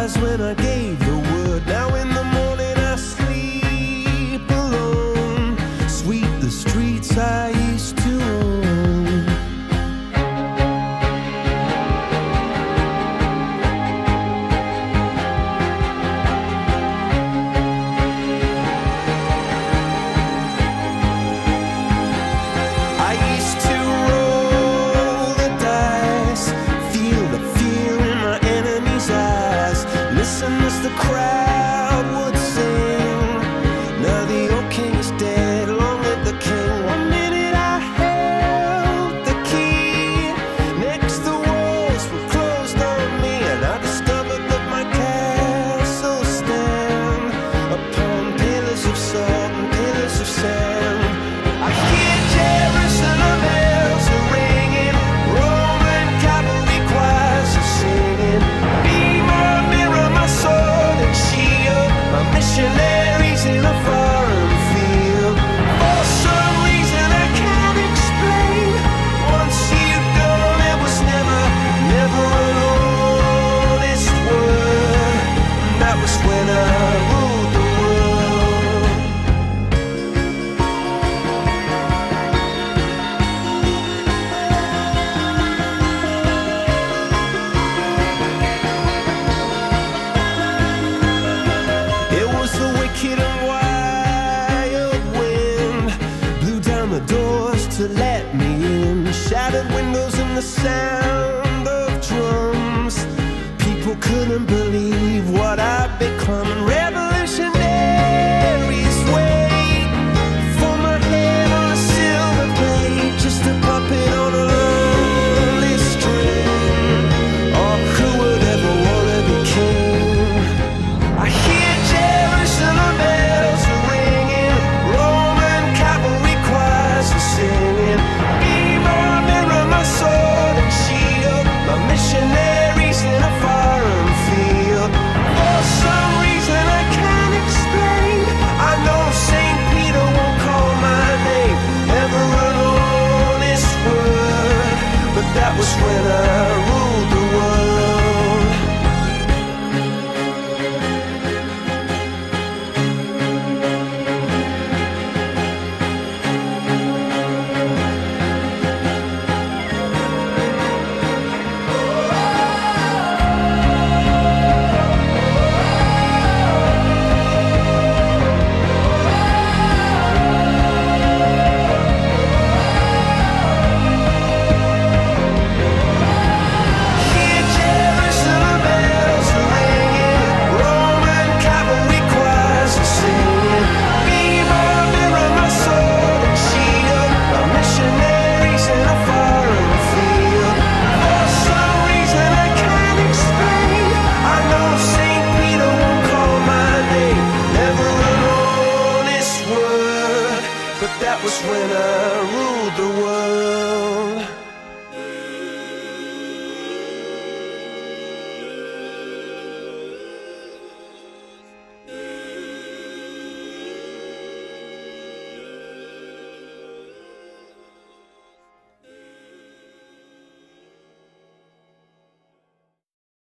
eyes when I gave the word. Now in the morning I sleep alone. Sweep the streets I used to own. I used to roll the dice, feel the fear in my enemy's eyes, listen as the crowd would sing. Now the old king is dead, long live the king. One minute I held the key, next the walls were closed on me, and I discovered that my castle stand upon pillars of salt and pillars of sand. I hear Jerusalem bells are ringing, Roman cavalry choirs are singing. Be my mirror, my sword and shield, my missionaries in a foreign field. For some reason I can't explain, once you've gone it was never, never an honest word. That was when I ruled the world. It was the wicked and wild wind, blew down the doors to let me in, shattered windows and the sound of drums. People couldn't believe what I'd become, and revolutionaries wait for my head on a silver plate, just a puppet on a lonely string. Oh, who would ever wanna be king? I hear Jerusalem bells are ringing, Roman cavalry choirs are singing. Be my mirror, my sword and shield, my missionaries in a foreign field. For some reason I can't explain, I know St. Peter won't call my name, never an honest word. But that was when I ruled the world. Hear Jerusalem bells are ringing, Roman cavalry choirs are singing. Be my mirror, my sword and shield, my missionaries in a foreign field. For some reason I can't explain, I know St. Peter won't call my name, never an honest word. But that was when I